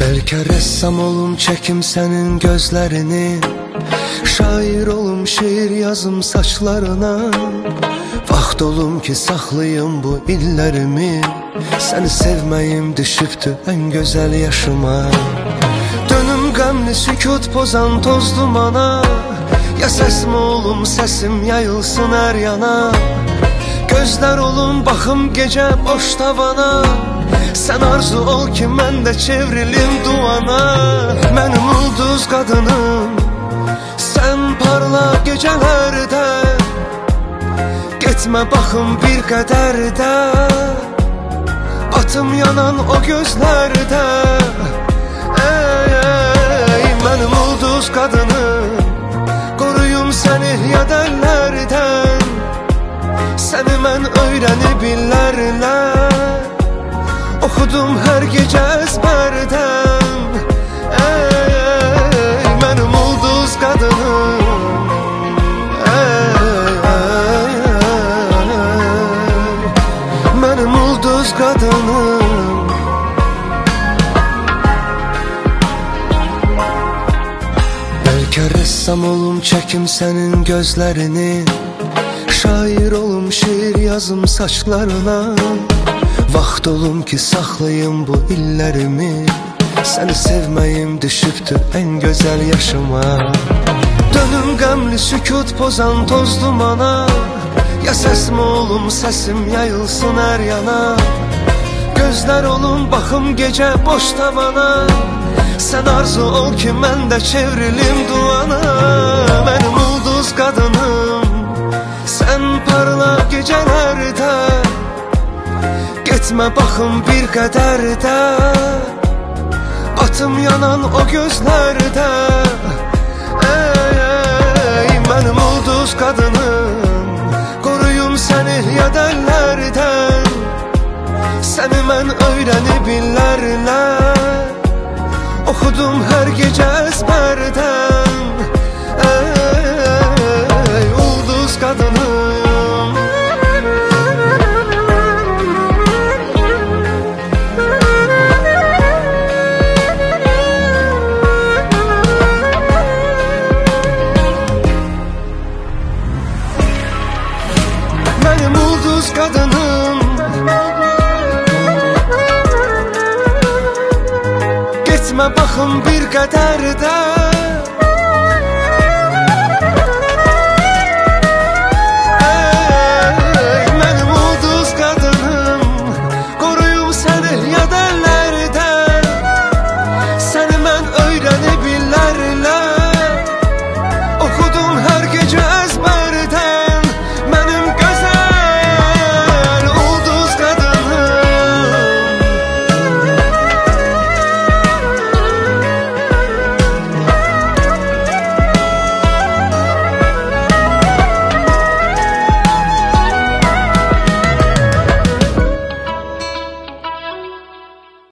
Bəlkə rəssam olum, çəkim sənin gözlərini, şair olum, şeir yazım saçlarına. Vaxt olum ki saxlayım bu illərimi, səni sevməyim düşübdü ən gözəl yaşıma. Dönüm qəmli sükut pozan toz dumana, ya səsmi olum, səsim yayılsın hər yana. Gözlər olum, baxım gecə boş tavana, sən arzu ol ki mən də çevrilim duvana. Mənim ulduz qadınım, sən parla gecələrdə, getmə baxım bir qədər də, batım yanan o gözlərdə. Ey, mənim ulduz qadınım, qoruyum səni yadəllərdən, səni mən öyrənib illərlə, oxudum hər gecə əzbərdən. Ey, mənim ulduz qadınım, mənim ulduz qadınım. Bəlkə rəssam olum, çəkim sənin gözlərini, şair olum, şeir yazım saçlarına. Vaxt olum ki saxlayım bu illərimi, səni sevməyim düşübdü ən gözəl yaşıma. Dönüm qəmli sükut pozan toz dumana, ya səsmi olum, səsim yayılsın hər yana. Gözlər olum, baxım gecə boş tavana, sən arzu ol ki mən də çevrilim duvana. Mənim ulduz qadınım, sən parla gecələrdə, getmə baxım bir qədər də, batım yanan o gözlərdə. Ey, mənim ulduz qadınım, qoruyum səni yadəllərdən, səni mən öyrənib illərlə, oxudum hər gecə əzbərdən. Ey, ulduz qadınım, mənim ulduz qadınım, getmə baxım bir qədər də,